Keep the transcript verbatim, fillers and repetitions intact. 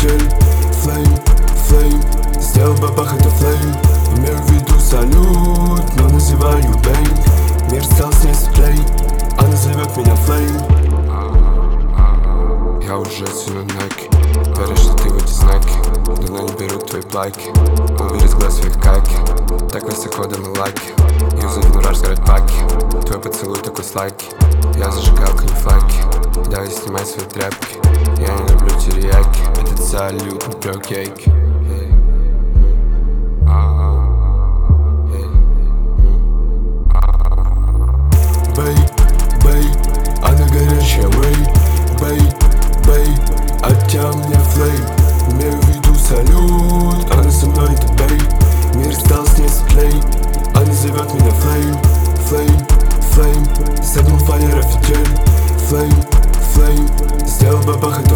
офигель. Флейм, флейм, сделал бабах, это флейм. Имею в виду салют, но называю бэнг. Мир стал с ней сплей, а назовет меня флейм. Я уже сину неки, веришь, что ты вот знаки, давно не берут твои плайки. Убери с глаз своих кайки, так высоко на лайки. Юзать мураж, сгорать паки, твой поцелуй такой слайки. Я зажигалка, не флайки, давай снимай свои тряпки. Я не люблю терияки, этот салют, не про кейки. Бэй, бэй, она горячая, вэй. Бэй, бэй, от тебя мне флейм. Имею в виду салют, она со мной это бэй. Мир стал с ней сплей, она зовет меня флейм. Флейм, флейм, с одним фаер офигель. Флейм, флейм, сделал бабах, это